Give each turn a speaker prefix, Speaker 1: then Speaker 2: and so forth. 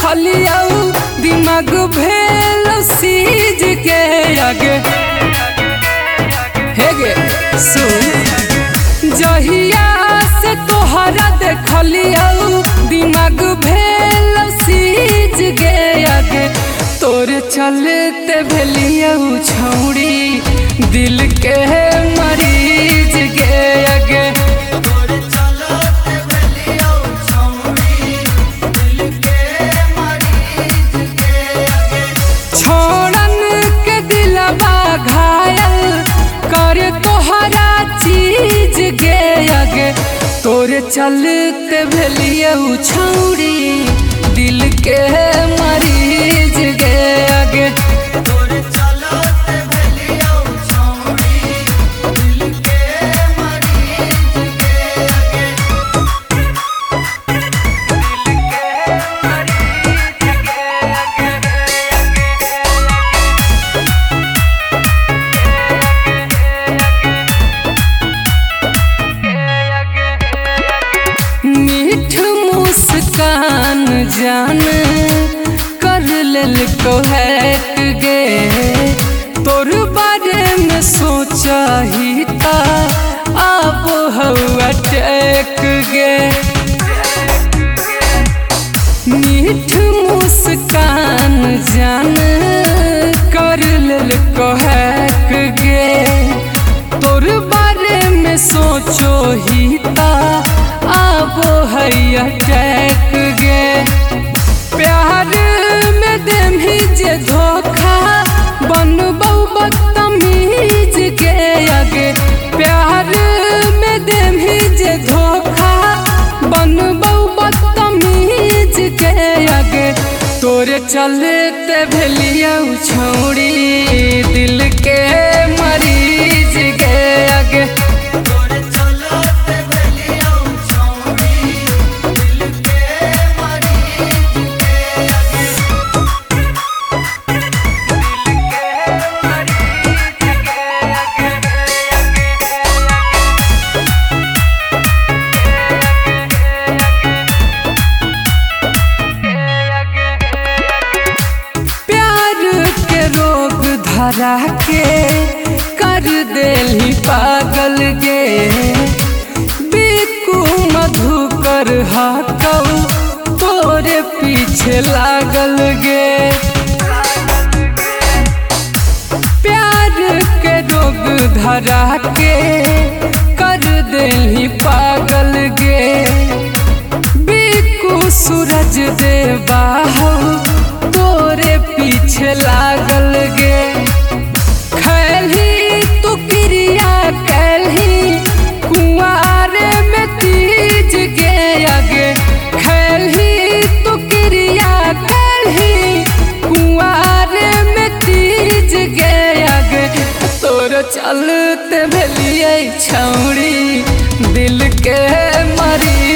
Speaker 1: देखलिया दिमाग भेल सीज के आगे हे गे सुन जहिया से तोहरा देखलिया दिमाग भेल सीज के आगे तोरे चलते भेलिया छौड़ी दिल के मरीज के आगे छोड़न के दिलवा घायल करे तोहरा चीज के आगे तोरे चलते भेलिया छौड़ी दिल के मरीज के आगे मुस्कान जान कर लेल हैक गे तोर बारे में सोचा ही था अब हवा टेक गे मीठ मुस्कान जान कर लेल हैक गे तोर बारे में सोचो ही था अब हैया टैक गे प्यार में देमी जे धोखा बनबौ बदतमीज के आगे प्यार में देमी जे धोखा बनबौ बदतमीज के आगे तोरे चलते भेलिया छौड़ी दिल के मरीज के आगे धरा के कर देली पागल गे बिकू मधुकर हाकौ तोरे पीछे लागल गे प्यार के रोग धरा के कर देली पागल गे बिकू सूरज देवा तोरे पीछे लागल गे खैली तू क्रिया कैली कुंवारे में तीज के आगे खैली तू क्रिया कैली कुंवारे में तीज के आगे तोर चलते भेलिए छौड़ी दिल के मरी